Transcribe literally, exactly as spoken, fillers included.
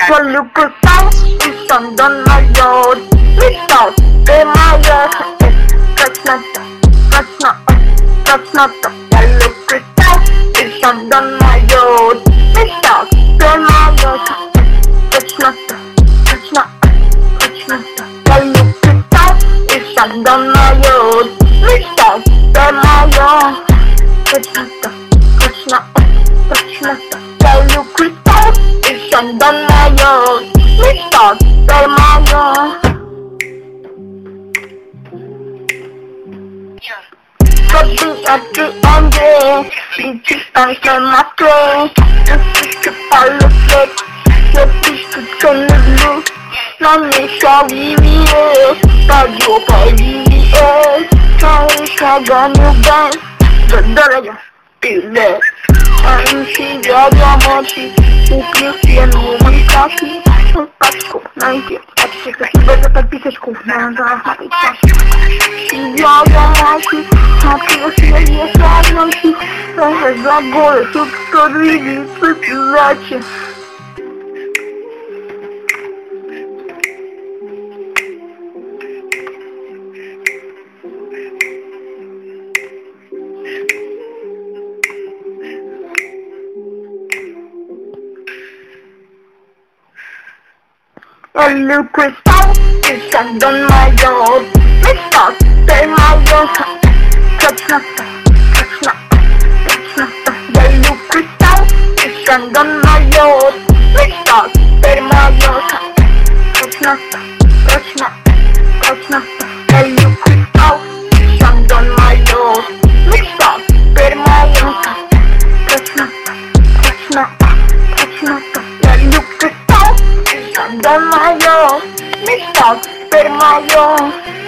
Solo crystal is under my yard. Crystal, in my yard. That's not the, that's not, that's not the yellow crystal is under my yard. Crystal, in my yard. That's not the, that's not, that's not the yellow crystal is under my yard. Crystal, in my yard. That's not the, that's not, that's not the yellow crystal is under my yard. Crystal, in my yard. Something at the end, it's just answer my prayer. This is the politics, the peace is gonna lose. Now me sorry me, but you probably is. Sorry, I got no gun, but don't you feel that? I'm she got your mercy, who can see a woman coffee. Пачку, найди, пачку, спасибо за подписочку, на захват. Я замолчу, смотрю, что я согнался, за горы, тут кто двигается, пизачи. Yellow crystal is under my yard. Crystal, stay my yard. That's not the, that's not, that's not the yellow crystal is under my yard. Crystal, stay my yard. That's not the, that's not, that's not the yellow crystal is under my yard. Crystal, stay my yard. That's not the, that's not, that's not the yellow crystal. Under my yard, Mister Permayo.